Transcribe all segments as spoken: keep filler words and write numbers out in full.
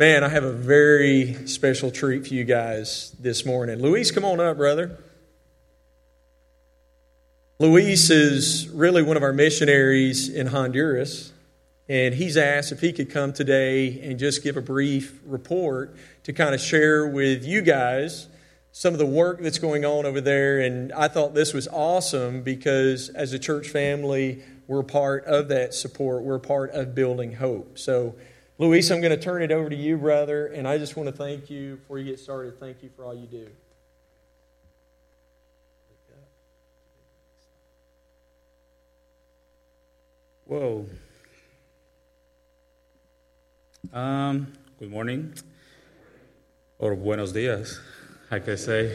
Man, I have a very special treat for you guys this morning. Luis, come on up, brother. Luis is really one of our missionaries in Honduras, and he's asked if he could come today and just give a brief report to kind of share with you guys some of the work that's going on over there. And I thought this was awesome because as a church family, we're part of that support. We're part of building hope. So, Luis, I'm going to turn it over to you, brother, and I just want to thank you before you get started. Thank you for all you do. Whoa. Um, good morning, or buenos dias, I can say.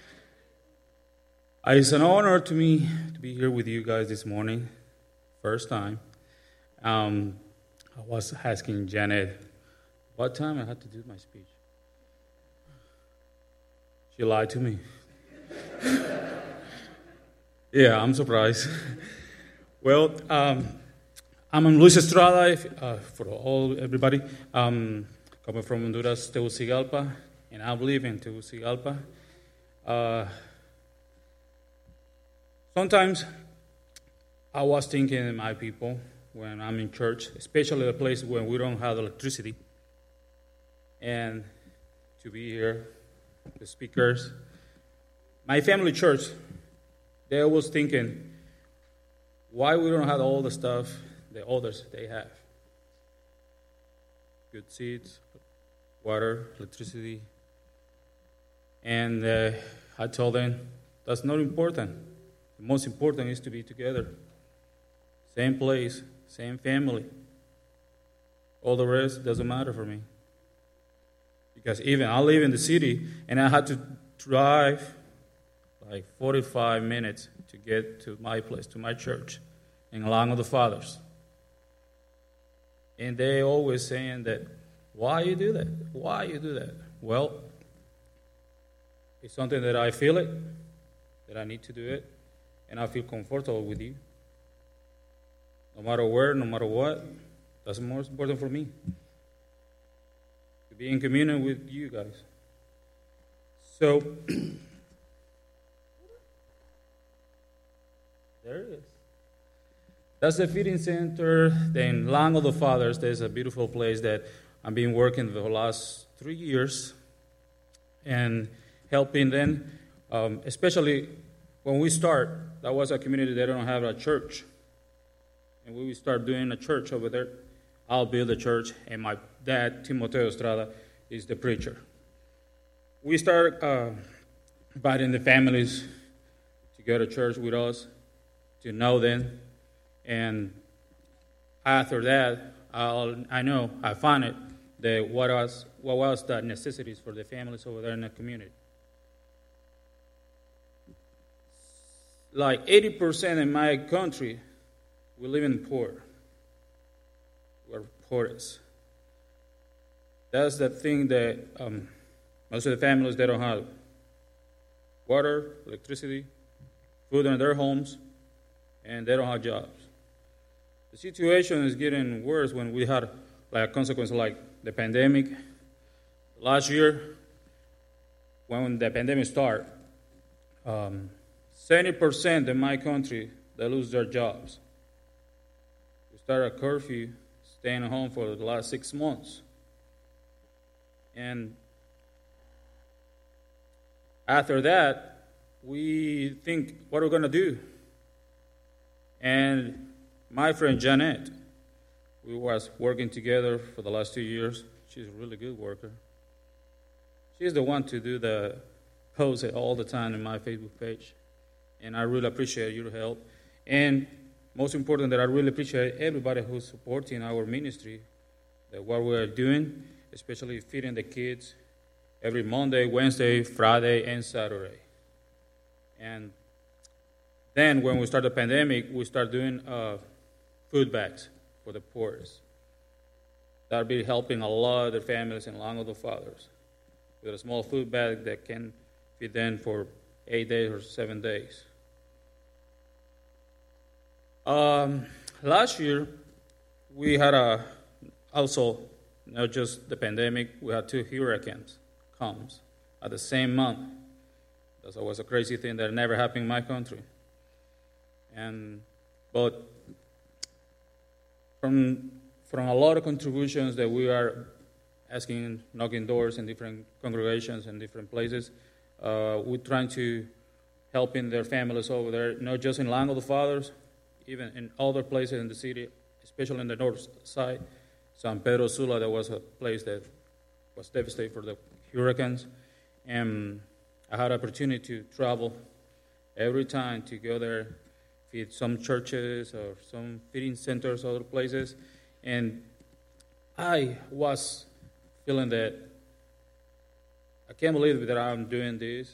It's an honor to me to be here with you guys this morning, first time. Um, I was asking Janet what time I had to do my speech. She lied to me. Yeah, I'm surprised. Well, um, I'm Luis Estrada, if, uh, for all everybody. Um, coming from Honduras, Tegucigalpa, and I live in Tegucigalpa. Uh, sometimes I was thinking of my people when I'm in church, especially the place when we don't have electricity, and to be here, the speakers. My family church, they always thinking, why we don't have all the stuff the others they have? Good seats, water, electricity. And uh, I told them, that's not important. The most important is to be together. Same place, same family. All the rest doesn't matter for me. Because even I live in the city, and I had to drive like forty-five minutes to get to my place, to my church, in Land of the Fathers. And they always saying that, why you do that? Why you do that? Well, it's something that I feel it, that I need to do it, and I feel comfortable with you. No matter where, no matter what, that's more important for me. To be in communion with you guys. So, there it is. That's the feeding center. Then Land of the Fathers, there's a beautiful place that I've been working for the last three years and helping them, um, especially when we start. That was a community that don't have a church. And when we start doing a church over there, I'll build a church, and my dad, Timoteo Estrada, is the preacher. We start uh, inviting the families to go to church with us, to know them. And after that, I'll, I know, I found it, that what was, what was the necessities for the families over there in the community. Like eighty percent in my country, we live in poor. We're poorest. That's the thing that um, most of the families, they don't have water, electricity, food in their homes, and they don't have jobs. The situation is getting worse when we had like a consequence like the pandemic. Last year, when the pandemic started, um, seventy percent in my country, they lose their jobs. We started a curfew, staying at home for the last six months. And after that, we think, what are we going to do? And my friend Janet, we was working together for the last two years. She's a really good worker. She's the one to do the post all the time in my Facebook page. And I really appreciate your help. And most important, that I really appreciate everybody who's supporting our ministry, that what we're doing, especially feeding the kids every Monday, Wednesday, Friday, and Saturday. And then when we start the pandemic, we start doing uh, food bags for the poorest. That'll be helping a lot of the families in Land of the Fathers with a small food bag that can feed them for eight days or seven days. Um, last year, we had a also not just the pandemic, we had two hurricanes comes at the same month. That was a crazy thing that never happened in my country. And but from from a lot of contributions that we are asking, knocking doors in different congregations and different places, uh, we're trying to help in their families over there, not just in Land of the Fathers, even in other places in the city, especially in the north side. San Pedro Sula, that was a place that was devastated for the hurricanes. And I had opportunity to travel every time to go there, feed some churches or some feeding centers, other places. And I was feeling that I can't believe that I'm doing this.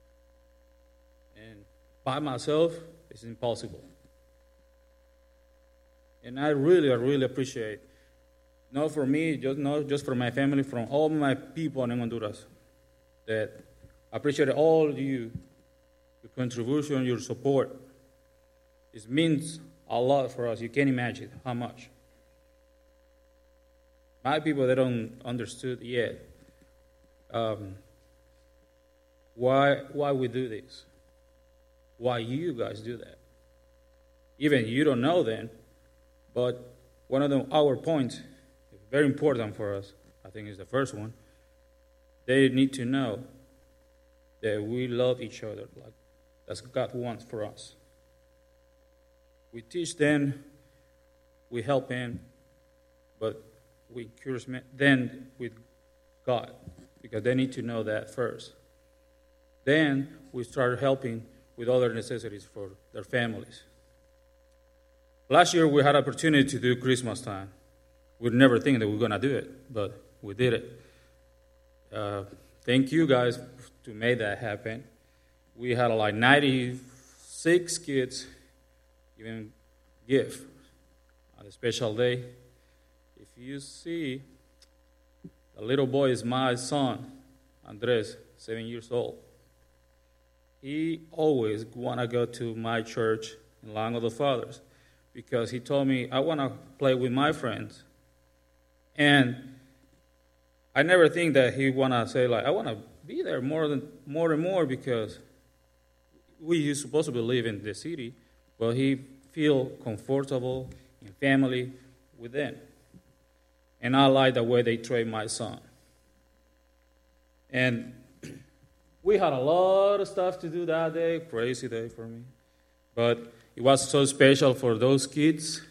And by myself, it's impossible. And I really, I really appreciate, not for me, just not just for my family, from all my people in Honduras, that I appreciate all you, your contribution, your support. It means a lot for us. You can't imagine how much. My people, they don't understood yet um, why why we do this, why you guys do that. Even you don't know then, but one of the, our points, very important for us, I think is the first one, they need to know that we love each other like that's God wants for us. We teach them, we help them, but we encourage them with God, because they need to know that first. Then we start helping with other necessities for their families. Last year we had opportunity to do Christmas time. We'd never think that we were going to do it, but we did it. Uh, thank you guys to make that happen. We had like ninety-six kids giving gift on a special day. If you see, the little boy is my son, Andres, seven years old. He always want to go to my church in Land of the Fathers because he told me, I want to play with my friends. And I never think that he want to say, like, I want to be there more than more and more because we supposed to live in the city, but he feel comfortable in family with them. And I like the way they train my son. And we had a lot of stuff to do that day, crazy day for me. But it was so special for those kids.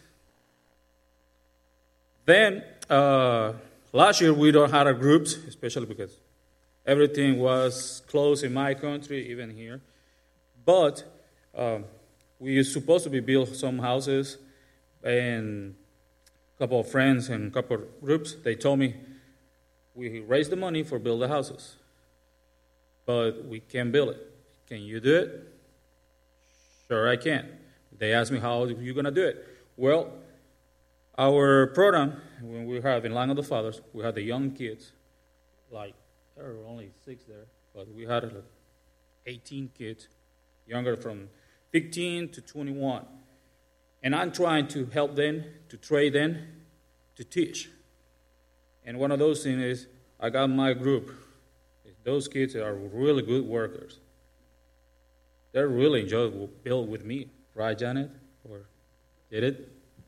Then, uh, last year we don't have our groups, especially because everything was closed in my country, even here. But um, we were supposed to be build some houses, and a couple of friends and a couple of groups, they told me, we raised the money for build the houses, but we can't build it. Can you do it? Sure, I can. They asked me, how are you going to do it? Well, our program, when we have in Land of the Fathers, we had the young kids, like, there were only six there, but we had like eighteen kids, younger from fifteen to twenty-one. And I'm trying to help them, to train them, to teach. And one of those things is, I got my group. Those kids are really good workers. They're really enjoyable build with me. Right, Janet? Or did it?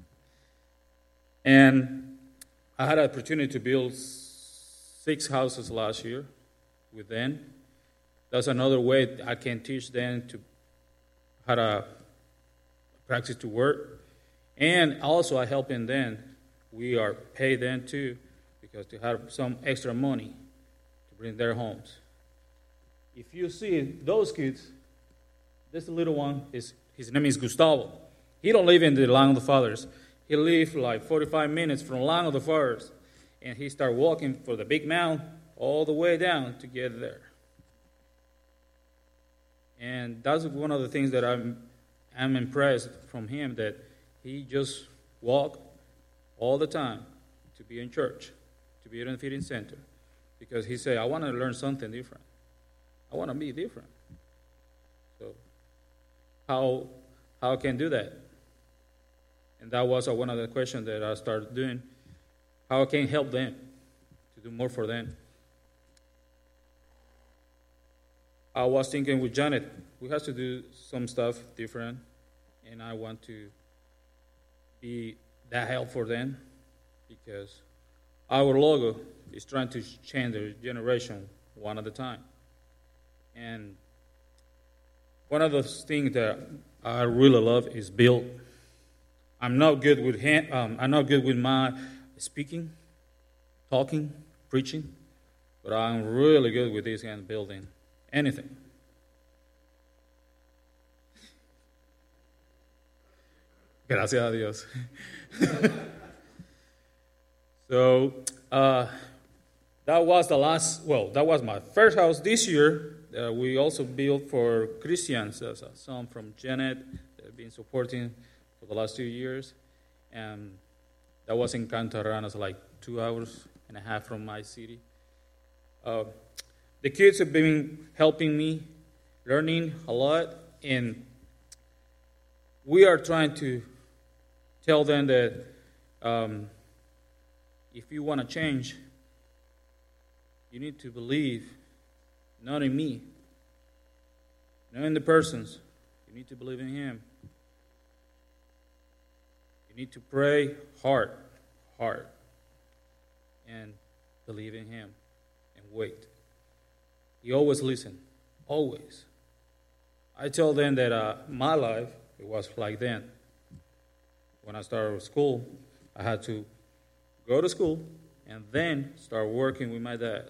And I had an opportunity to build six houses last year with them. That's another way I can teach them to how to practice to work. And also I help in them. We are paid them too, because to have some extra money to bring their homes. If you see those kids, this little one, is his name is Gustavo. He don't live in the Land of the Fathers. He lives like forty-five minutes from Land of the Fathers. And he started walking for the big mountain all the way down to get there. And that's one of the things that I'm, I'm impressed from him, that he just walked all the time to be in church, to be in the feeding center. Because he said, I want to learn something different. I want to be different. So how how can I do that? And that was one of the questions that I started doing. How can I help them? do more for them. I was thinking with Janet, we have to do some stuff different, and I want to be that help for them because our logo is trying to change the generation one at a time. And one of those things that I really love is build. I'm not good with hand, um, I'm not good with my speaking, talking, preaching, but I'm really good with this hand building anything. Gracias a Dios. So uh, that was the last. Well, that was my first house this year. Uh, we also built for Christians. There's uh, some from Janet that have been supporting for the last two years. And that was in Cantaranas, like two hours and a half from my city. Uh, the kids have been helping me, learning a lot. And we are trying to tell them that um, if you want to change, you need to believe not in me, not in the persons. You need to believe in Him. You need to pray hard, hard, and believe in Him and wait. He always listens, always. I tell them that uh, my life, it was like then. When I started school, I had to go to school and then start working with my dad.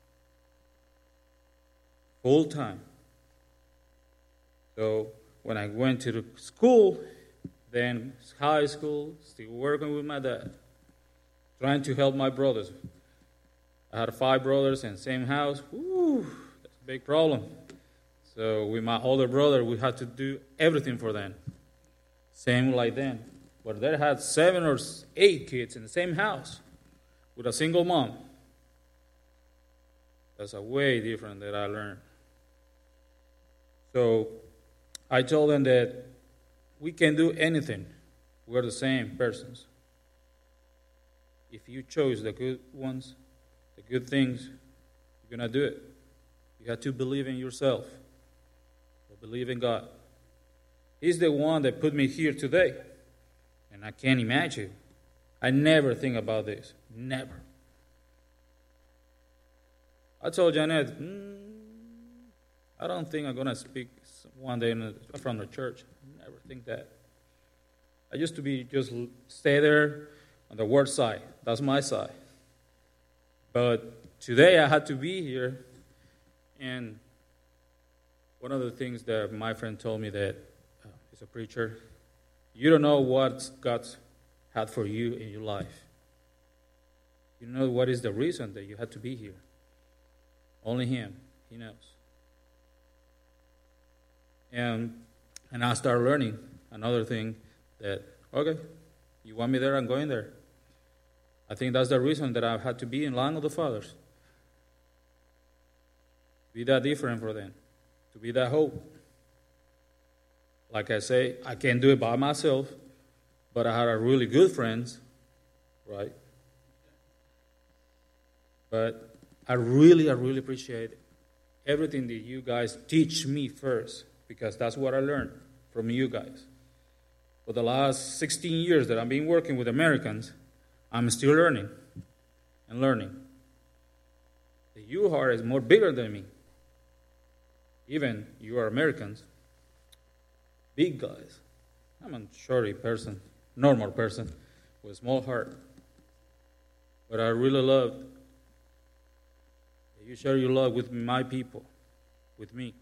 Full time. So when I went to the school, then high school, still working with my dad, trying to help my brothers. I had five brothers in the same house. Woo, that's a big problem. So with my older brother, we had to do everything for them. Same like them. But they had seven or eight kids in the same house with a single mom. That's a way different that I learned. So I told them that we can do anything. We're the same persons. If you chose the good ones, the good things, you're going to do it. You have to believe in yourself. Believe in God. He's the one that put me here today. And I can't imagine. I never think about this. Never. I told Janet, mm, I don't think I'm going to speak one day in the, from the church. I never think that. I used to be just stay there on the word side. That's my side. But today I had to be here. And one of the things that my friend told me that uh, he's a preacher, you don't know what God's had for you in your life. You know what is the reason that you had to be here. Only Him. He knows. And and I started learning another thing that, okay, you want me there, I'm going there. I think that's the reason that I've had to be in line of the fathers. Be that different for them. To be that hope. Like I say, I can't do it by myself, but I had a really good friends, right? But I really, I really appreciate everything that you guys teach me first, because that's what I learned from you guys. For the last sixteen years that I've been working with Americans, I'm still learning and learning. The U heart is more bigger than me. Even you are Americans, big guys. I'm a shorty person, normal person, with a small heart. But I really love that you share your love with my people, with me.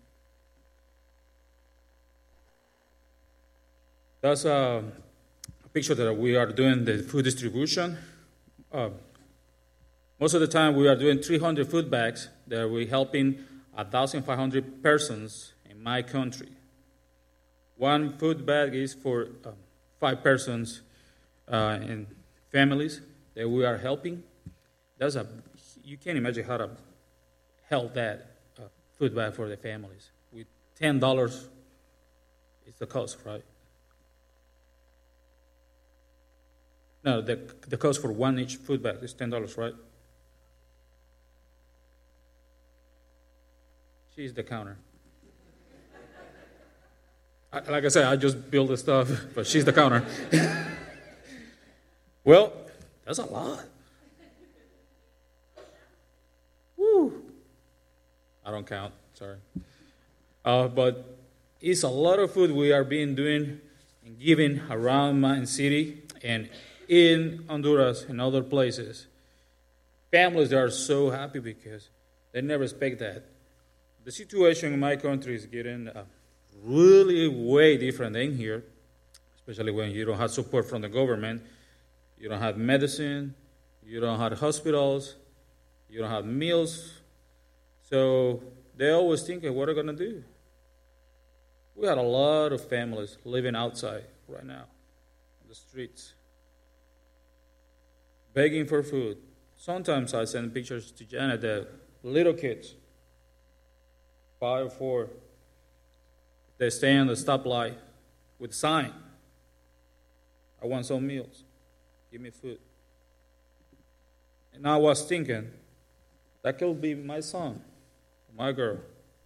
That's a, a picture that we are doing the food distribution. Uh, most of the time we are doing three hundred food bags that we're helping one thousand five hundred persons in my country. One food bag is for um, five persons uh, in families that we are helping. That's a you can't imagine how to help that uh, food bag for the families. With ten dollars is the cost, right? No, the the cost for one each food bag is ten dollars, right? She's the counter. I, like I said, I just build the stuff, but she's the counter. Well, that's a lot. Woo. I don't count, sorry. Uh, but it's a lot of food we are being doing and giving around Mountain City and in Honduras and other places. Families are so happy because they never expect that. The situation in my country is getting uh, really way different than here, especially when you don't have support from the government. You don't have medicine, you don't have hospitals, you don't have meals. So they always think, what are we going to do? We had a lot of families living outside right now, on the streets, begging for food. Sometimes I send pictures to Janet that little kids, five or four, they stay on the stoplight with a sign. I want some meals. Give me food. And I was thinking, that could be my son, my girl.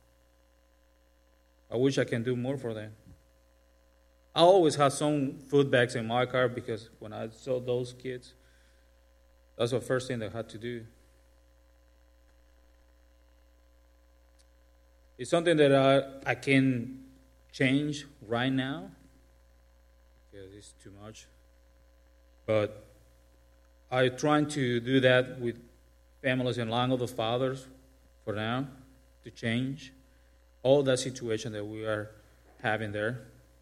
I wish I can do more for them. I always had some food bags in my car because when I saw those kids, that's the first thing they had to do. It's something that I, I can change right now because it's too much. But I'm trying to do that with families in line of the fathers for now to change all that situation that we are having there.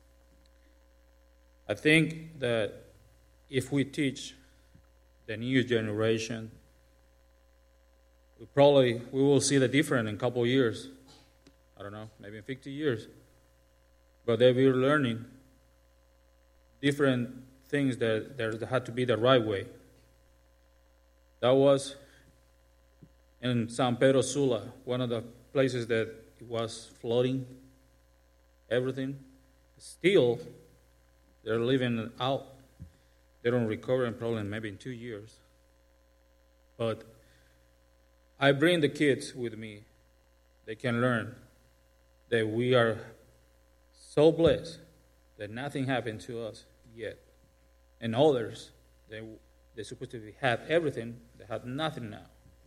I think that if we teach the new generation, we probably we will see the difference in a couple of years. I don't know, maybe in fifty years. But they will be learning different things that, that had to be the right way. That was in San Pedro Sula, one of the places that it was flooding, everything. Still, they're living out. They don't recover in probably maybe in two years. But I bring the kids with me. They can learn that we are so blessed that nothing happened to us yet. And others, they, they're supposed to be, have everything, they have nothing now.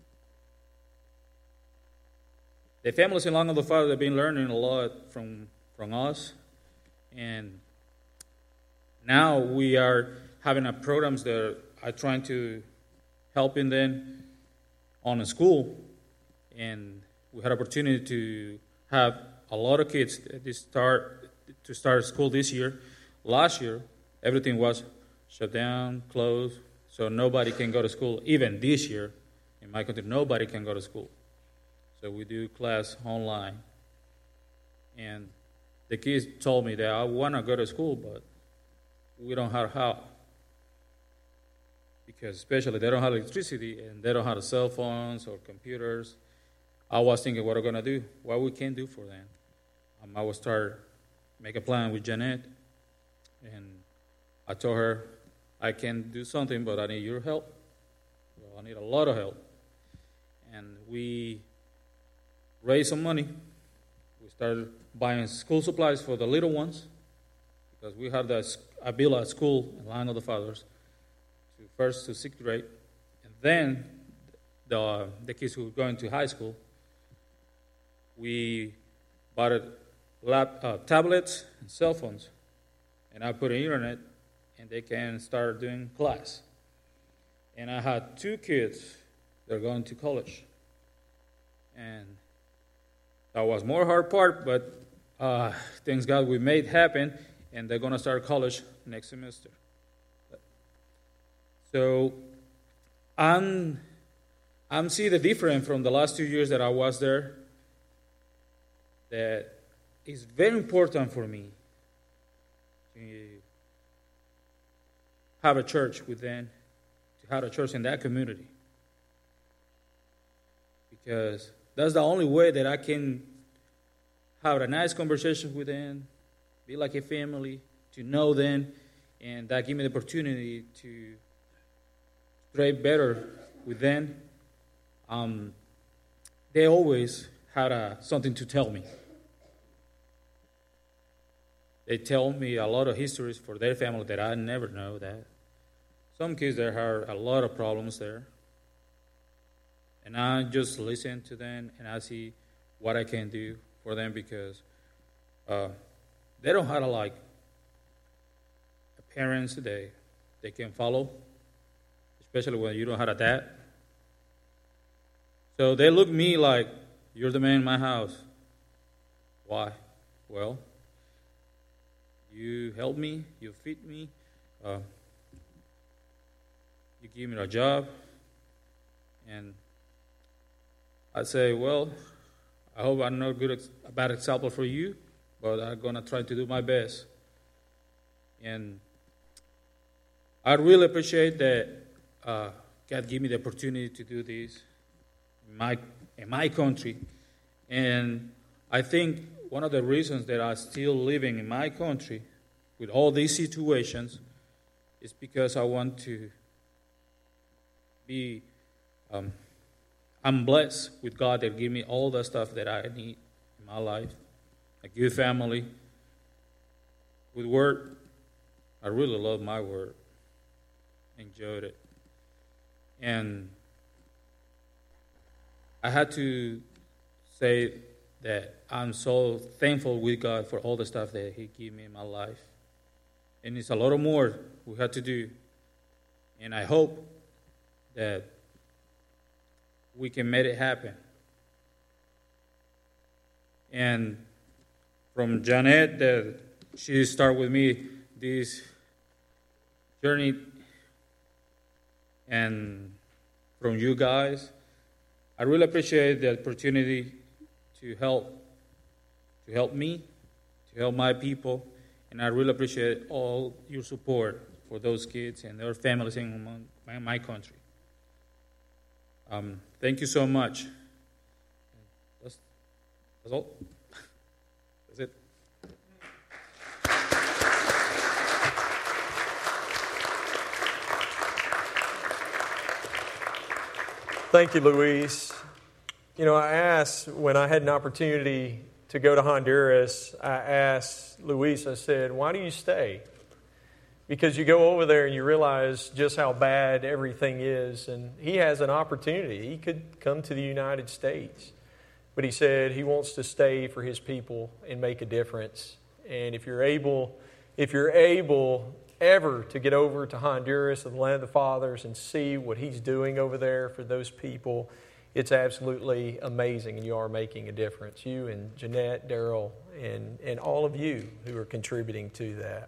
The families in Line of the Father have been learning a lot from, from us. And now we are having a programs that are trying to helping them on a school. And we had opportunity to have a lot of kids that start to start school this year. Last year, everything was shut down, closed, so nobody can go to school. Even this year, in my country, nobody can go to school. So we do class online. And the kids told me that I want to go to school, but we don't have how. Because especially they don't have electricity and they don't have cell phones or computers. I was thinking, what are we going to do? What we can do for them? Um, I will start, make a plan with Janet. And I told her, I can do something, but I need your help. Well, I need a lot of help. And we raised some money. We started buying school supplies for the little ones because we had the I built a school in Line of the Fathers, to first to sixth grade, and then the the kids who were going to high school. We bought a lap, uh, tablets and cell phones, and I put an internet, and they can start doing class. And I had two kids that are going to college, and that was more hard part, but uh, thanks God we made happen, and they're going to start college next semester. So I'm I'm seeing the difference from the last two years that I was there. That is very important for me to have a church with them, to have a church in that community, because that's the only way that I can have a nice conversation with them, be like a family, to know them, and that give me the opportunity to pray better with them. Um, they always had uh, something to tell me. They tell me a lot of histories for their family that I never know that. Some kids there have a lot of problems there. And I just listen to them and I see what I can do for them because uh, they don't have like parents they they can follow, especially when you don't have a dad. So they look at me like, you're the man in my house. Why? Well, you help me, you feed me, uh, you give me a job, and I say, well, I hope I'm not good, a bad example for you, but I'm going to try to do my best. And I really appreciate that uh, God gave me the opportunity to do this in my, in my country. And I think one of the reasons that I'm still living in my country with all these situations is because I want to be... Um, I'm blessed with God that gave me all the stuff that I need in my life. A good family. With work, I really love my work. Enjoyed it. And I had to say that I'm so thankful with God for all the stuff that He gave me in my life. And it's a lot more we had to do. And I hope that we can make it happen. And from Janet, that she started with me this journey, and from you guys, I really appreciate the opportunity to help, to help me, to help my people, and I really appreciate all your support for those kids and their families in my, my country. Um, thank you so much. That's, that's all. That's it. Thank you, Luis. You know, I asked, when I had an opportunity to go to Honduras, I asked Luis, I said, why do you stay? Because you go over there and you realize just how bad everything is. And he has an opportunity. He could come to the United States. But he said he wants to stay for his people and make a difference. And if you're able, if you're able ever to get over to Honduras, the land of the fathers, and see what he's doing over there for those people, it's absolutely amazing. And you are making a difference. You and Jeanette, Daryl, and, and all of you who are contributing to that.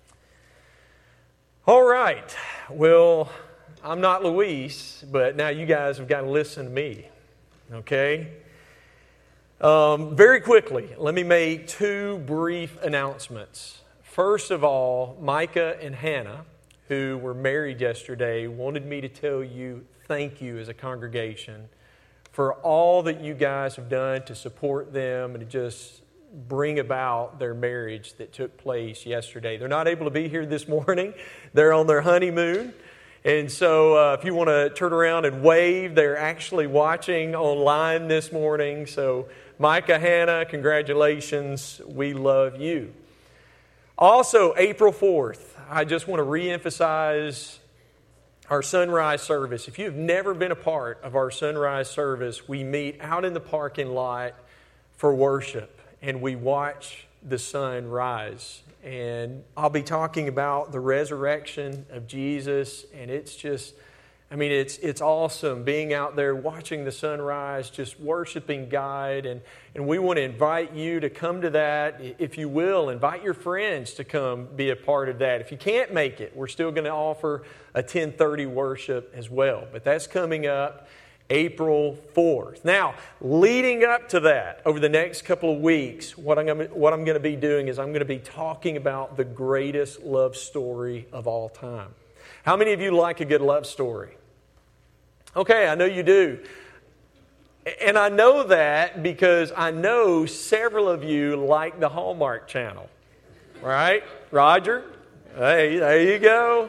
All right. Well, I'm not Luis, but now you guys have got to listen to me. Okay? Um, very quickly, let me make two brief announcements. First of all, Micah and Hannah, who were married yesterday, wanted me to tell you thank you as a congregation for all that you guys have done to support them and to just bring about their marriage that took place yesterday. They're not able to be here this morning. They're on their honeymoon. And so uh, if you want to turn around and wave, they're actually watching online this morning. So Micah, Hannah, congratulations. We love you. Also, April fourth, I just want to reemphasize our sunrise service. If you've never been a part of our sunrise service, we meet out in the parking lot for worship. And we watch the sun rise. And I'll be talking about the resurrection of Jesus. And it's just, I mean, it's it's awesome being out there watching the sunrise, just worshiping God. And, and we want to invite you to come to that. If you will, invite your friends to come be a part of that. If you can't make it, we're still going to offer a ten thirty worship as well. But that's coming up April fourth. Now, leading up to that, over the next couple of weeks, what I'm going to, what I'm going to be doing is I'm going to be talking about the greatest love story of all time. How many of you like a good love story? Okay, I know you do. And I know that because I know several of you like the Hallmark Channel. Right? Roger? Hey, there you go.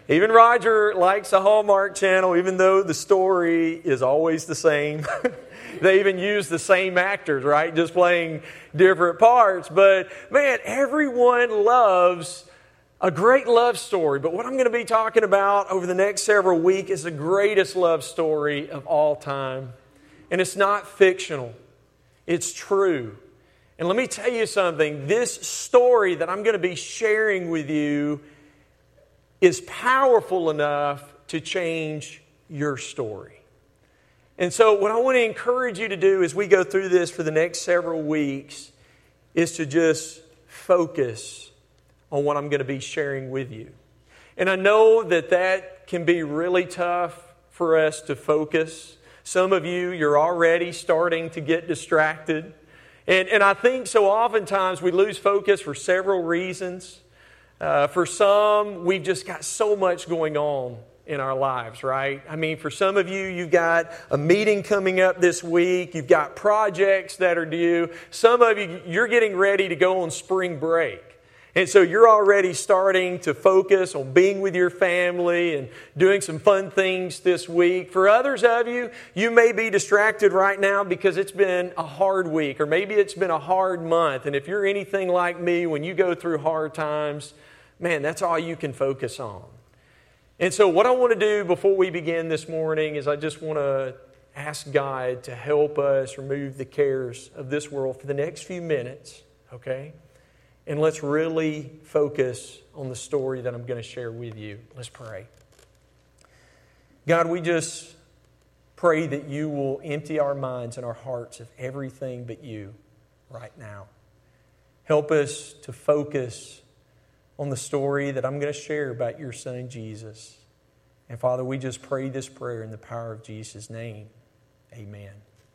Even Roger likes the Hallmark Channel, even though the story is always the same. They even use the same actors, right? Just playing different parts. But man, everyone loves a great love story. But what I'm going to be talking about over the next several weeks is the greatest love story of all time. And it's not fictional. It's true. And let me tell you something. This story that I'm going to be sharing with you is powerful enough to change your story. And so what I want to encourage you to do as we go through this for the next several weeks is to just focus on what I'm going to be sharing with you. And I know that that can be really tough for us to focus. Some of you, you're already starting to get distracted. And, and I think so oftentimes we lose focus for several reasons. Uh, for some, we've just got so much going on in our lives, right? I mean, for some of you, you've got a meeting coming up this week. You've got projects that are due. Some of you, you're getting ready to go on spring break. And so you're already starting to focus on being with your family and doing some fun things this week. For others of you, you may be distracted right now because it's been a hard week, or maybe it's been a hard month. And if you're anything like me, when you go through hard times, man, that's all you can focus on. And so what I want to do before we begin this morning is I just want to ask God to help us remove the cares of this world for the next few minutes, okay? And let's really focus on the story that I'm going to share with you. Let's pray. God, we just pray that you will empty our minds and our hearts of everything but you right now. Help us to focus on the story that I'm going to share about your Son, Jesus. And Father, we just pray this prayer in the power of Jesus' name. Amen.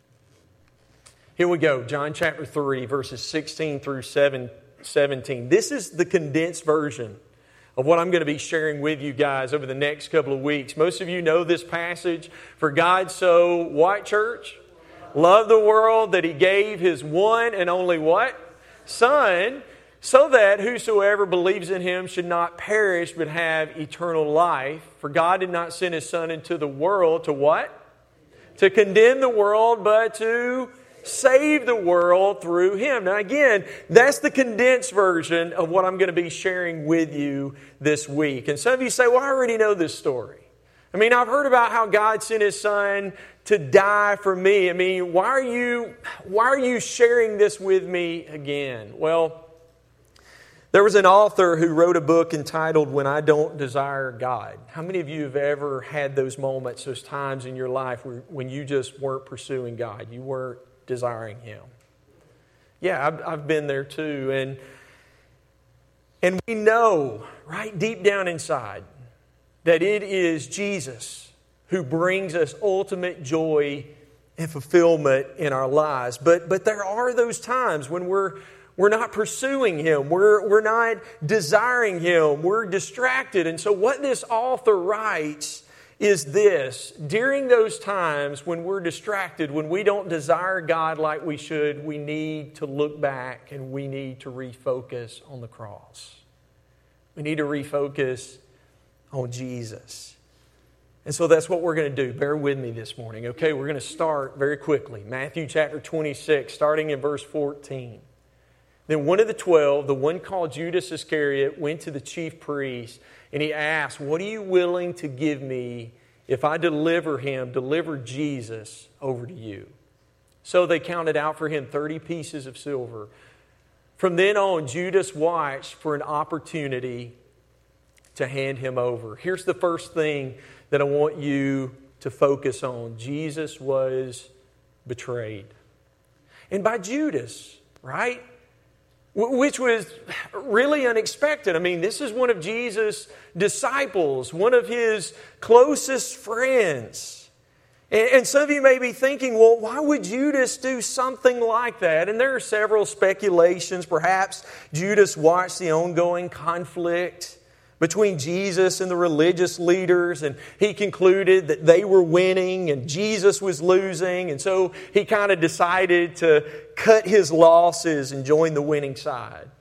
Here we go. John chapter three, verses sixteen through seventeen. This is the condensed version of what I'm going to be sharing with you guys over the next couple of weeks. Most of you know this passage. For God so, what, church? Loved the world that He gave His one and only what? Son, so that whosoever believes in Him should not perish but have eternal life. For God did not send His Son into the world to what? To condemn the world, but to save the world through Him. Now again, that's the condensed version of what I'm going to be sharing with you this week. And some of you say, well, I already know this story. I mean, I've heard about how God sent His Son to die for me. I mean, why are you, why are you sharing this with me again? Well, there was an author who wrote a book entitled When I Don't Desire God. How many of you have ever had those moments, those times in your life where, when you just weren't pursuing God? You weren't desiring Him. Yeah, I've, I've been there too. And, and we know, right deep down inside, that it is Jesus who brings us ultimate joy and fulfillment in our lives. But, but there are those times when we're We're not pursuing Him. We're, we're not desiring Him. We're distracted. And so what this author writes is this. During those times when we're distracted, when we don't desire God like we should, we need to look back and we need to refocus on the cross. We need to refocus on Jesus. And so that's what we're going to do. Bear with me this morning, okay? We're going to start very quickly. Matthew chapter twenty-six, starting in verse fourteen. Then one of the twelve, the one called Judas Iscariot, went to the chief priests and he asked, what are you willing to give me if I deliver him, deliver Jesus over to you? So they counted out for him thirty pieces of silver. From then on, Judas watched for an opportunity to hand him over. Here's the first thing that I want you to focus on. Jesus was betrayed. And by Judas, right? Which was really unexpected. I mean, this is one of Jesus' disciples, one of His closest friends. And some of you may be thinking, well, why would Judas do something like that? And there are several speculations. Perhaps Judas watched the ongoing conflict between Jesus and the religious leaders, and he concluded that they were winning and Jesus was losing, and so he kind of decided to cut his losses and join the winning side.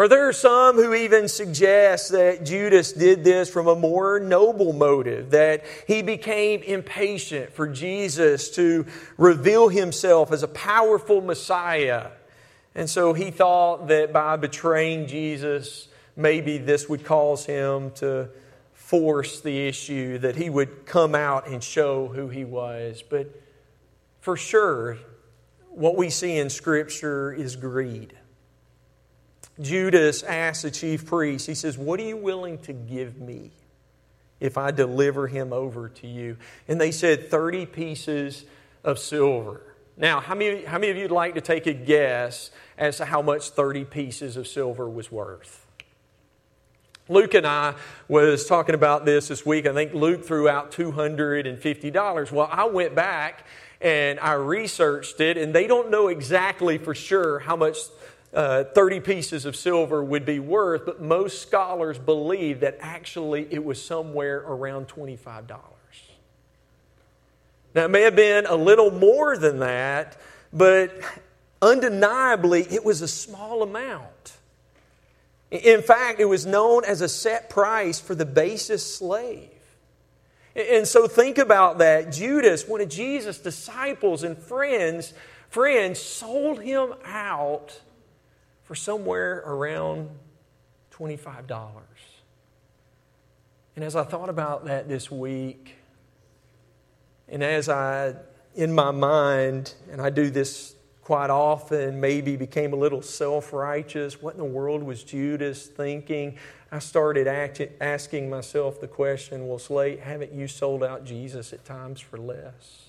Or there are some who even suggest that Judas did this from a more noble motive, that he became impatient for Jesus to reveal himself as a powerful Messiah. And so he thought that by betraying Jesus, maybe this would cause him to force the issue, that he would come out and show who he was. But for sure, what we see in Scripture is greed. Judas asked the chief priest, he says, "What are you willing to give me if I deliver him over to you?" And they said, thirty pieces of silver. Now, how many, how many of you would like to take a guess as to how much thirty pieces of silver was worth? Luke and I was talking about this this week. I think Luke threw out two hundred fifty dollars. Well, I went back and I researched it, and they don't know exactly for sure how much uh, thirty pieces of silver would be worth, but most scholars believe that actually it was somewhere around twenty-five dollars. Now, it may have been a little more than that, but undeniably it was a small amount. In fact, it was known as a set price for the basest slave. And so think about that. Judas, one of Jesus' disciples and friends, friends sold him out for somewhere around twenty-five dollars. And as I thought about that this week, and as I, in my mind, and I do this quite often, maybe became a little self-righteous. What in the world was Judas thinking? I started act- asking myself the question, well, Slate, haven't you sold out Jesus at times for less?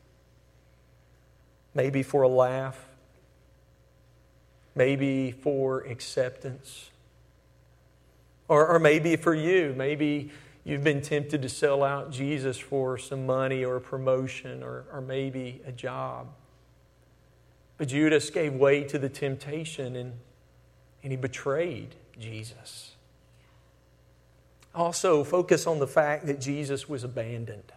Maybe for a laugh. Maybe for acceptance. Or, or maybe for you. Maybe you've been tempted to sell out Jesus for some money or a promotion or, or maybe a job. But Judas gave way to the temptation and, and he betrayed Jesus. Also, focus on the fact that Jesus was abandoned.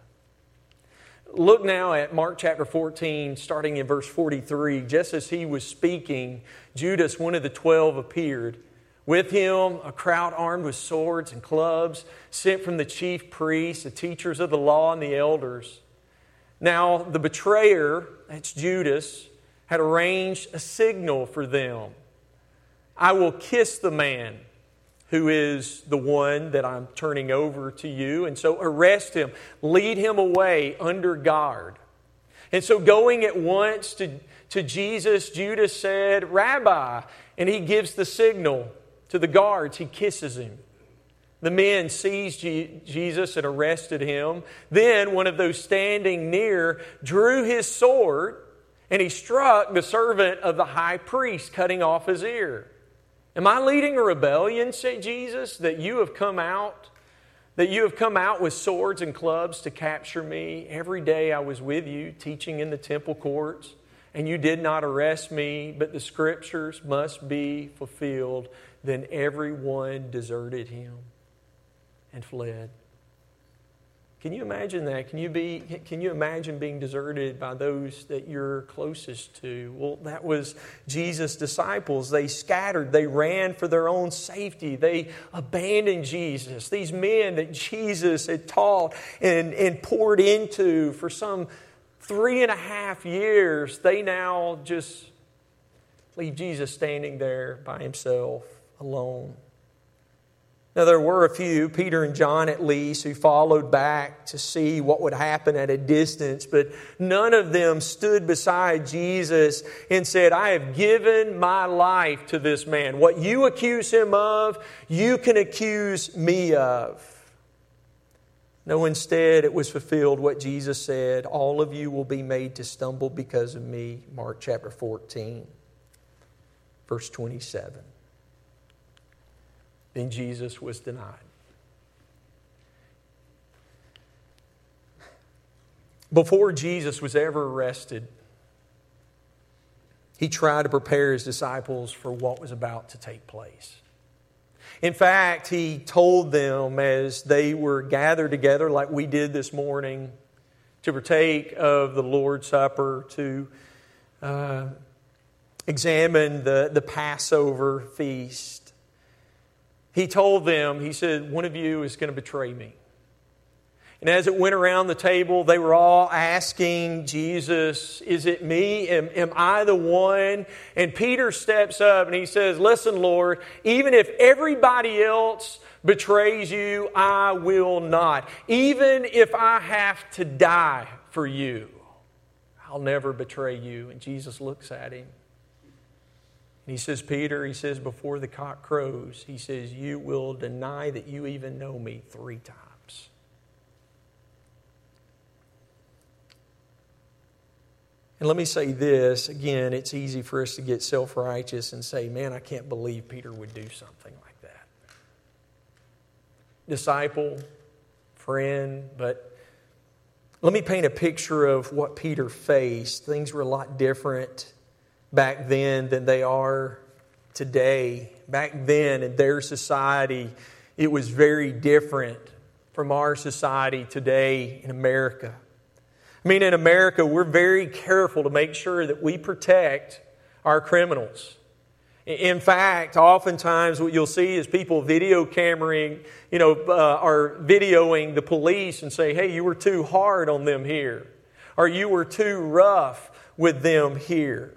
Look now at Mark chapter fourteen, starting in verse forty-three. Just as he was speaking, Judas, one of the twelve, appeared. With him, a crowd armed with swords and clubs, sent from the chief priests, the teachers of the law, and the elders. Now, the betrayer, that's Judas, had arranged a signal for them. I will kiss the man who is the one that I'm turning over to you. And so arrest him, lead him away under guard. And so going at once to, to Jesus, Judas said, "Rabbi," and he gives the signal to the guards. He kisses him. The men seized Jesus and arrested him. Then one of those standing near drew his sword, and he struck the servant of the high priest, cutting off his ear. "Am I leading a rebellion," said Jesus, "that you have come out, that you have come out with swords and clubs to capture me? Every day I was with you, teaching in the temple courts, and you did not arrest me, but the Scriptures must be fulfilled." Then everyone deserted him and fled. Can you imagine that? Can you be? Can you imagine being deserted by those that you're closest to? Well, that was Jesus' disciples. They scattered. They ran for their own safety. They abandoned Jesus. These men that Jesus had taught and, and poured into for some three and a half years, they now just leave Jesus standing there by himself, alone. Now, there were a few, Peter and John at least, who followed back to see what would happen at a distance, but none of them stood beside Jesus and said, "I have given my life to this man. What you accuse him of, you can accuse me of." No, instead, it was fulfilled what Jesus said, "All of you will be made to stumble because of me." Mark chapter fourteen, verse twenty-seven. Then Jesus was denied. Before Jesus was ever arrested, he tried to prepare his disciples for what was about to take place. In fact, he told them as they were gathered together, like we did this morning, to partake of the Lord's Supper, to uh, examine the, the Passover feast. he told them, he said, one of you is going to betray me. And as it went around the table, they were all asking Jesus, is it me? Am, am I the one? And Peter steps up and he says, listen, Lord, even if everybody else betrays you, I will not. Even if I have to die for you, I'll never betray you. And Jesus looks at him. And he says, Peter, he says, before the cock crows, he says, you will deny that you even know me three times. And let me say this, again, it's easy for us to get self-righteous and say, man, I can't believe Peter would do something like that. Disciple, friend, but let me paint a picture of what Peter faced. Things were a lot different back then than they are today. Back then in their society, it was very different from our society today in America. I mean, in America, we're very careful to make sure that we protect our criminals. In fact, oftentimes what you'll see is people video cameraing, you know, uh, are videoing the police and say, hey, you were too hard on them here. Or you were too rough with them here.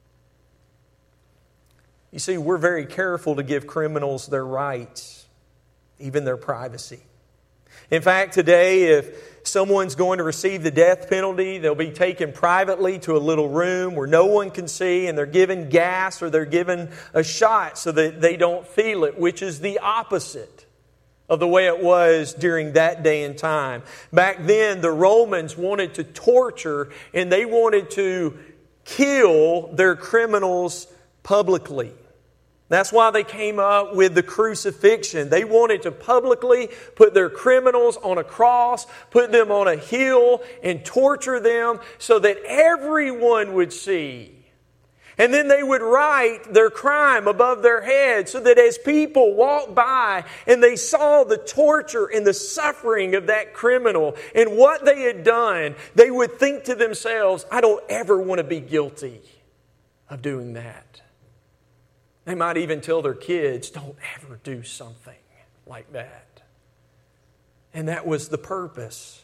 You see, we're very careful to give criminals their rights, even their privacy. In fact, today, if someone's going to receive the death penalty, they'll be taken privately to a little room where no one can see, and they're given gas or they're given a shot so that they don't feel it, which is the opposite of the way it was during that day and time. Back then, the Romans wanted to torture and they wanted to kill their criminals publicly. That's why they came up with the crucifixion. They wanted to publicly put their criminals on a cross, put them on a hill, and torture them so that everyone would see. And then they would write their crime above their head so that as people walked by and they saw the torture and the suffering of that criminal and what they had done, they would think to themselves, I don't ever want to be guilty of doing that. They might even tell their kids, don't ever do something like that. And that was the purpose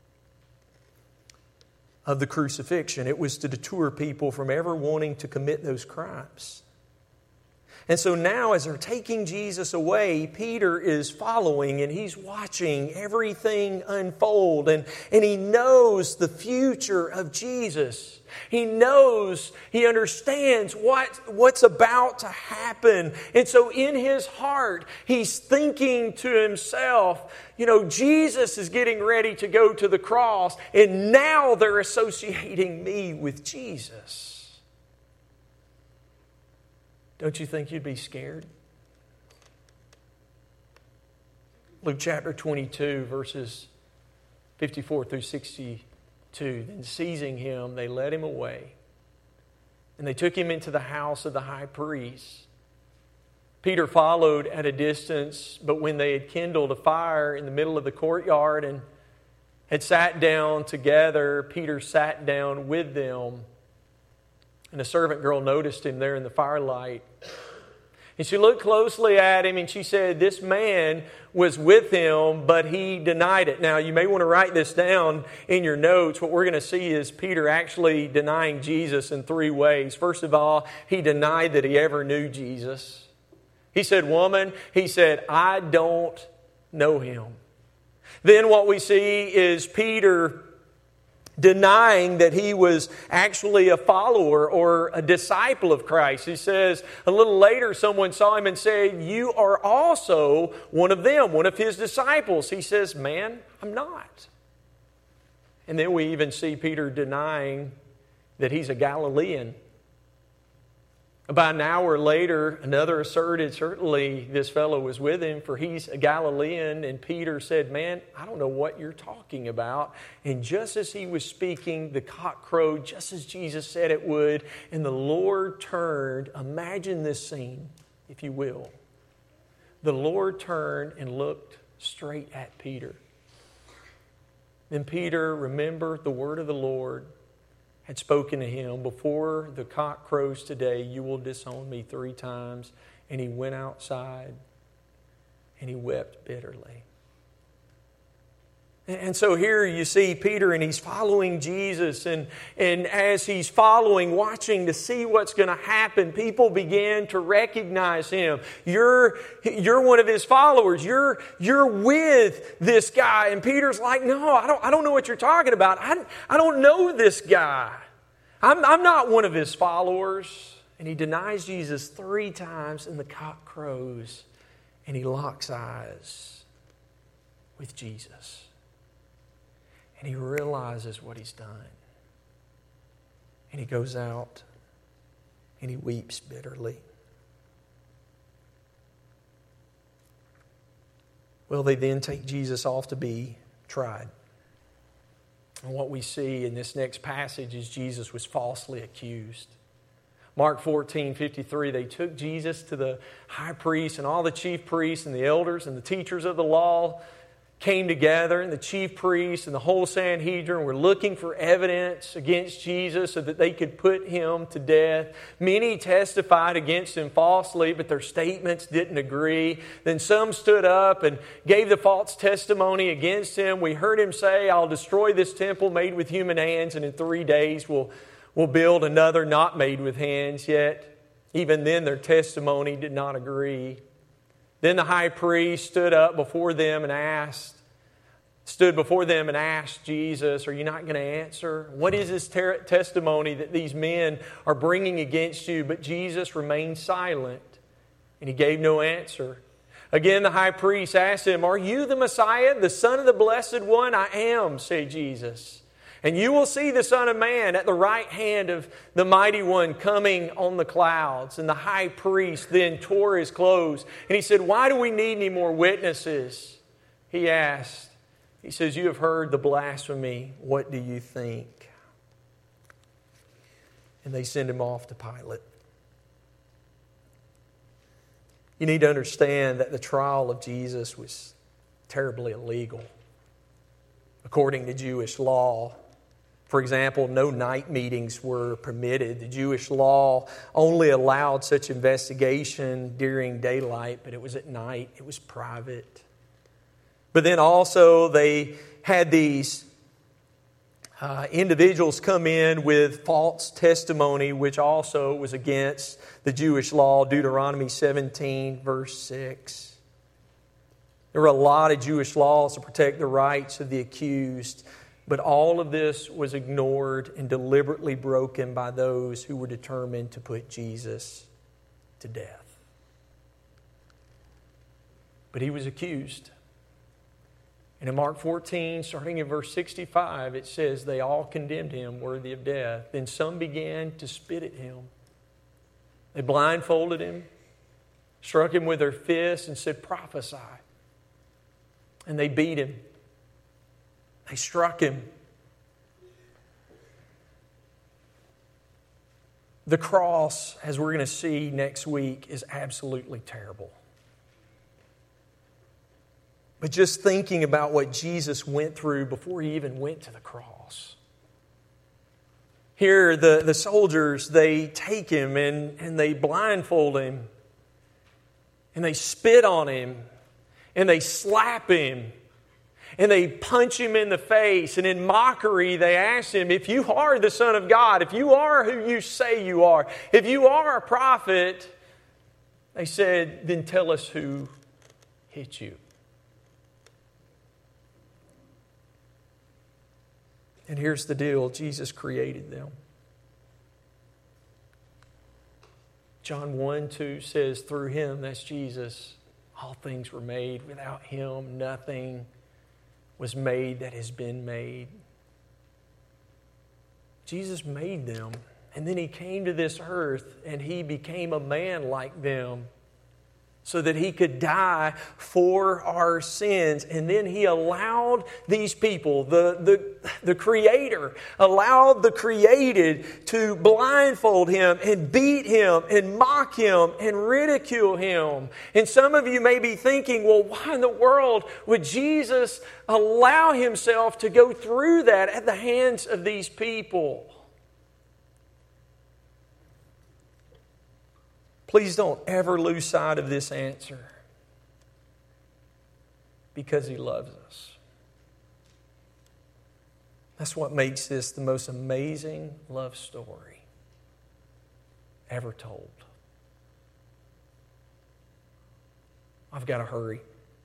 of the crucifixion. It was to deter people from ever wanting to commit those crimes. And so now as they're taking Jesus away, Peter is following and he's watching everything unfold. And, and he knows the future of Jesus. He knows, he understands what, what's about to happen. And so in his heart, he's thinking to himself, you know, Jesus is getting ready to go to the cross, and now they're associating me with Jesus. Don't you think you'd be scared? Luke chapter twenty-two, verses fifty-four through sixty-two. Then seizing him, they led him away. And they took him into the house of the high priest. Peter followed at a distance, but when they had kindled a fire in the middle of the courtyard and had sat down together, Peter sat down with them. And a servant girl noticed him there in the firelight. And she looked closely at him and she said, this man was with him, but he denied it. Now, you may want to write this down in your notes. What we're going to see is Peter actually denying Jesus in three ways. First of all, he denied that he ever knew Jesus. He said, woman, he said, I don't know him. Then what we see is Peter denying that he was actually a follower or a disciple of Christ. He says a little later someone saw him and said, you are also one of them, one of his disciples. He says, man, I'm not. And then we even see Peter denying that he's a Galilean. About an hour later, another asserted, certainly this fellow was with him, for he's a Galilean. And Peter said, man, I don't know what you're talking about. And just as he was speaking, the cock crowed, just as Jesus said it would. And the Lord turned. Imagine this scene, if you will. The Lord turned and looked straight at Peter. Then Peter remembered the word of the Lord had spoken to him, before the cock crows today, you will disown me three times. And he went outside and he wept bitterly. And so here you see Peter, and he's following Jesus. And, and as he's following, watching to see what's going to happen, people begin to recognize him. You're, you're one of his followers. You're, you're with this guy. And Peter's like, no, I don't, I don't know what you're talking about. I, I don't know this guy. I'm, I'm not one of his followers. And he denies Jesus three times, and the cock crows, and he locks eyes with Jesus. And he realizes what he's done. And he goes out and he weeps bitterly. Well, they then take Jesus off to be tried. And what we see in this next passage is Jesus was falsely accused. Mark fourteen fifty-three, they took Jesus to the high priest, and all the chief priests and the elders and the teachers of the law came together, and the chief priests and the whole Sanhedrin were looking for evidence against Jesus so that they could put him to death. Many testified against him falsely, but their statements didn't agree. Then some stood up and gave the false testimony against him. We heard him say, I'll destroy this temple made with human hands, and in three days we'll, we'll build another not made with hands. Yet, even then their testimony did not agree. Then the high priest stood up before them and asked, stood before them and asked Jesus, are you not going to answer? What is this ter- testimony that these men are bringing against you? But Jesus remained silent, and he gave no answer. Again, the high priest asked him, are you the Messiah, the Son of the Blessed One? I am, said Jesus. And you will see the Son of Man at the right hand of the Mighty One coming on the clouds. And the high priest then tore his clothes. And he said, why do we need any more witnesses? He asked. He says, you have heard the blasphemy. What do you think? And they send him off to Pilate. You need to understand that the trial of Jesus was terribly illegal. According to Jewish law, for example, no night meetings were permitted. The Jewish law only allowed such investigation during daylight, but it was at night. It was private. But then also they had these uh, individuals come in with false testimony, which also was against the Jewish law, Deuteronomy seventeen, verse six. There were a lot of Jewish laws to protect the rights of the accused. But all of this was ignored and deliberately broken by those who were determined to put Jesus to death. But he was accused. And in Mark fourteen, starting in verse sixty-five, it says, they all condemned him worthy of death. Then some began to spit at him. They blindfolded him, struck him with their fists, and said, prophesy. And they beat him. They struck him. The cross, as we're going to see next week, is absolutely terrible. But just thinking about what Jesus went through before he even went to the cross. Here, the, the soldiers, they take him and, and they blindfold him. And they spit on him. And they slap him. And they punch him in the face. And in mockery, they ask him, if you are the Son of God, if you are who you say you are, if you are a prophet, they said, then tell us who hit you. And here's the deal. Jesus created them. John one two says, through him, that's Jesus, all things were made. Without him, nothing was made that has been made. Jesus made them. And then he came to this earth and he became a man like them so that he could die for our sins. And then he allowed these people, the, the, the Creator, allowed the created to blindfold him and beat him and mock him and ridicule him. And some of you may be thinking, well, why in the world would Jesus allow himself to go through that at the hands of these people? Please don't ever lose sight of this answer. because He loves us. That's what makes this the most amazing love story ever told. I've got to hurry.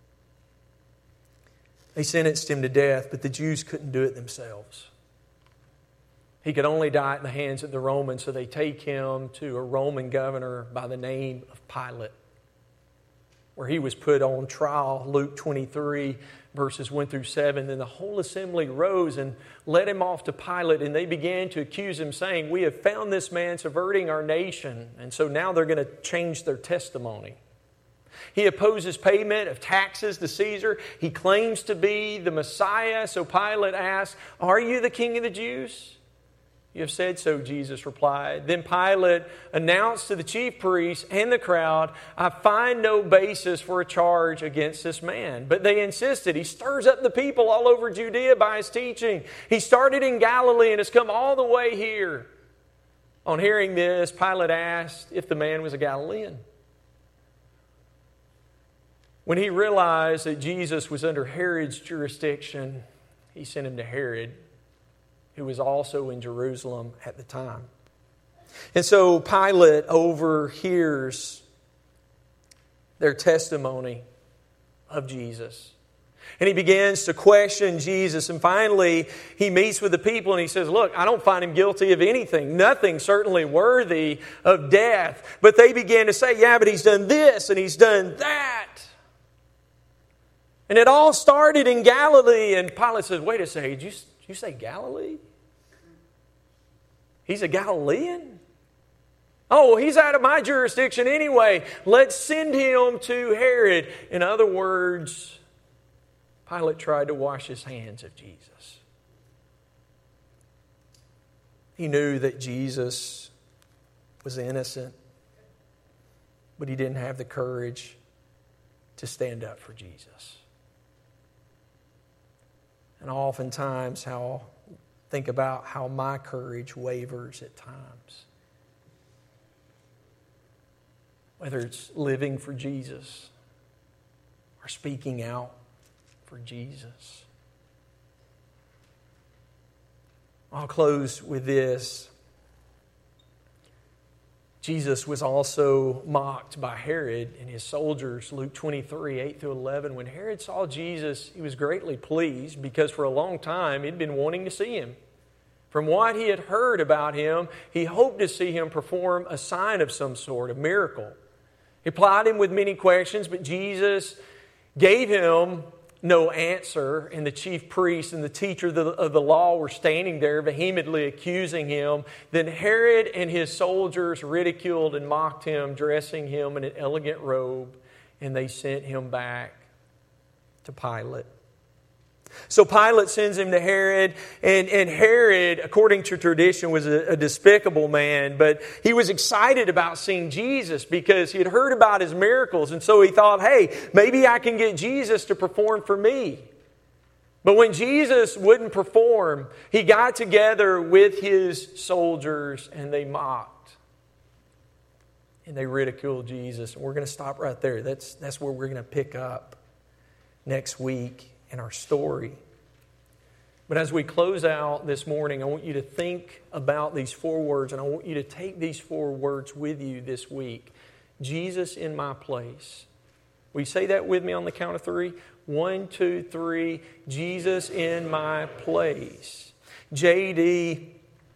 They sentenced Him to death, but the Jews couldn't do it themselves. He could only die in the hands of the Romans, so they take Him to a Roman governor by the name of Pilate, where He was put on trial. Luke twenty-three, verses one through seven. Then the whole assembly rose and led Him off to Pilate, and they began to accuse Him, saying, "We have found this man subverting our nation." And so now they're going to change their testimony. He opposes payment of taxes to Caesar. He claims to be the Messiah. So Pilate asks, "Are you the King of the Jews?" "You have said so," Jesus replied. Then Pilate announced to the chief priests and the crowd, "I find no basis for a charge against this man." But they insisted. He stirs up the people all over Judea by His teaching. He started in Galilee and has come all the way here. On hearing this, Pilate asked if the man was a Galilean. When he realized that Jesus was under Herod's jurisdiction, he sent him to Herod, who was also in Jerusalem at the time. And so Pilate overhears their testimony of Jesus. And he begins to question Jesus. And finally, he meets with the people and he says, "Look, I don't find him guilty of anything. Nothing certainly worthy of death." But they began to say, "Yeah, but he's done this and he's done that." And it all started in Galilee. And Pilate says, "Wait a second, did you, did you say Galilee? He's a Galilean? Oh, he's out of my jurisdiction anyway. Let's send him to Herod." In other words, Pilate tried to wash his hands of Jesus. He knew that Jesus was innocent, but he didn't have the courage to stand up for Jesus. And oftentimes, how think about how my courage wavers at times. Whether it's living for Jesus or speaking out for Jesus. I'll close with this. Jesus was also mocked by Herod and his soldiers. Luke twenty-three, eight through eleven. When Herod saw Jesus, he was greatly pleased because for a long time he'd been wanting to see him. From what he had heard about him, he hoped to see him perform a sign of some sort, a miracle. He plied him with many questions, but Jesus gave him no answer, and the chief priest and the teacher of the, of the law were standing there vehemently accusing him. Then Herod and his soldiers ridiculed and mocked him, dressing him in an elegant robe, and they sent him back to Pilate. So Pilate sends him to Herod, and, and Herod, according to tradition, was a, a despicable man, but he was excited about seeing Jesus because he had heard about his miracles, and so he thought, hey, maybe I can get Jesus to perform for me. But when Jesus wouldn't perform, he got together with his soldiers and they mocked. And they ridiculed Jesus. And we're going to stop right there. That's, that's where we're going to pick up next week in our story. But as we close out this morning, I want you to think about these four words, and I want you to take these four words with you this week. Jesus in my place. Will you say that with me on the count of three? One, two, three. Jesus in my place. J D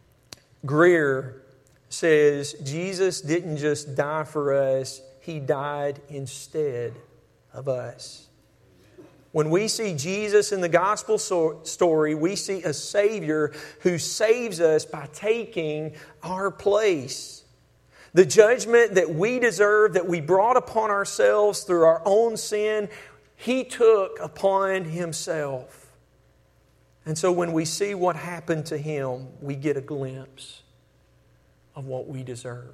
Greer says, Jesus didn't just die for us, He died instead of us. When we see Jesus in the gospel story, we see a Savior who saves us by taking our place. The judgment that we deserve, that we brought upon ourselves through our own sin, He took upon Himself. And so when we see what happened to Him, we get a glimpse of what we deserve.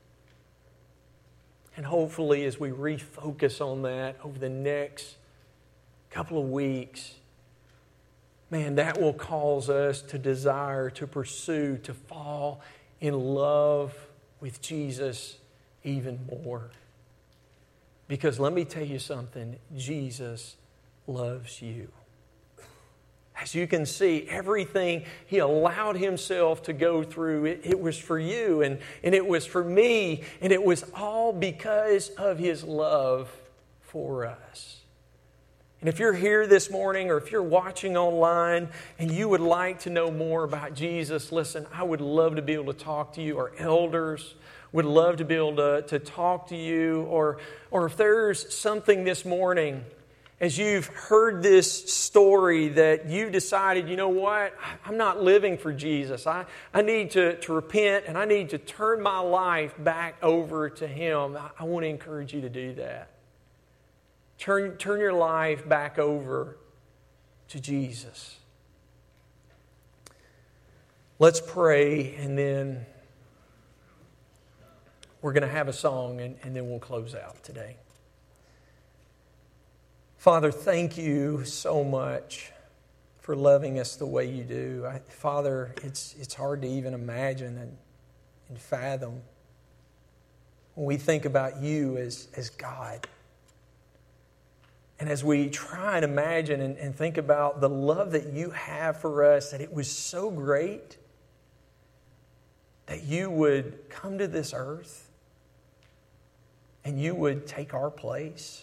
And hopefully as we refocus on that over the next couple of weeks, man, that will cause us to desire, to pursue, to fall in love with Jesus even more. Because let me tell you something, Jesus loves you. As you can see, everything He allowed Himself to go through, it, it was for you and, and it was for me, and it was all because of His love for us. And if you're here this morning or if you're watching online and you would like to know more about Jesus, listen, I would love to be able to talk to you. Our elders would love to be able to, to talk to you. Or, or if there's something this morning, as you've heard this story that you've decided, you know what, I'm not living for Jesus. I, I need to, to repent and I need to turn my life back over to Him. I, I want to encourage you to do that. Turn, turn your life back over to Jesus. Let's pray, and then we're going to have a song, and, and then we'll close out today. Father, thank you so much for loving us the way you do. I, Father, it's, it's hard to even imagine and, and fathom when we think about you as, as God. And as we try and imagine and, and think about the love that you have for us, that it was so great that you would come to this earth and you would take our place.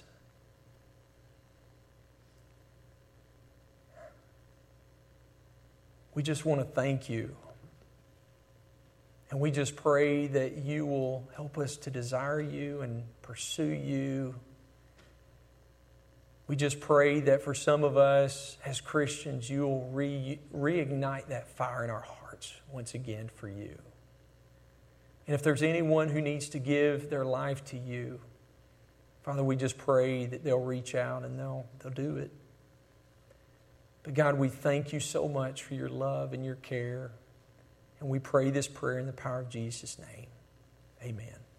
We just want to thank you. And we just pray that you will help us to desire you and pursue you. We just pray that for some of us as Christians, you will re- reignite that fire in our hearts once again for you. And if there's anyone who needs to give their life to you, Father, we just pray that they'll reach out and they'll, they'll do it. But God, we thank you so much for your love and your care. And we pray this prayer in the power of Jesus' name. Amen.